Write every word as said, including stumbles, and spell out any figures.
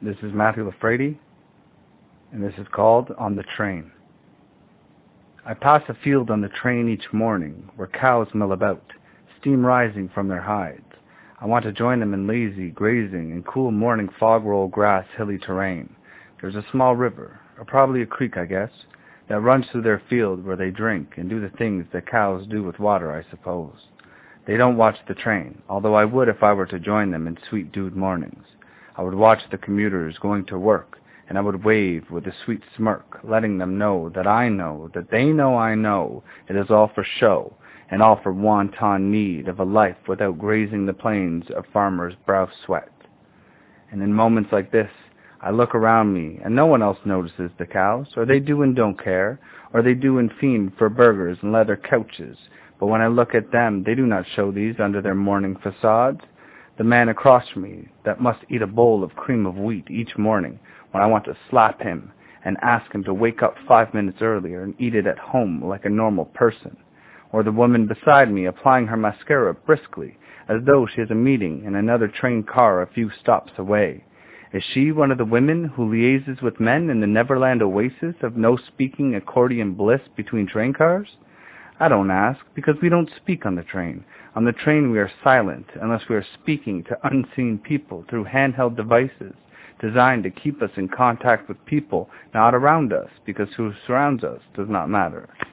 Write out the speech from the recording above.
This is Matthew Lafredi, and this is called On the Train. I pass a field on the train each morning where cows mill about, steam rising from their hides. I want to join them in lazy grazing in cool morning fog-roll grass hilly terrain. There's a small river, or probably a creek, I guess, that runs through their field where they drink and do the things that cows do with water, I suppose. They don't watch the train, although I would if I were to join them in sweet dewed mornings. I would watch the commuters going to work, and I would wave with a sweet smirk, letting them know that I know, that they know I know, it is all for show, and all for wanton need of a life without grazing the plains of farmers' brow sweat. And in moments like this, I look around me, and no one else notices the cows, or they do and don't care, or they do and fiend for burgers and leather couches, but when I look at them, they do not show these under their morning facades. The man across from me that must eat a bowl of cream of wheat each morning when I want to slap him and ask him to wake up five minutes earlier and eat it at home like a normal person. Or the woman beside me applying her mascara briskly as though she has a meeting in another train car a few stops away. Is she one of the women who liaises with men in the Neverland oasis of no-speaking accordion bliss between train cars? I don't ask, because we don't speak on the train. On the train we are silent, unless we are speaking to unseen people through handheld devices designed to keep us in contact with people not around us, because who surrounds us does not matter.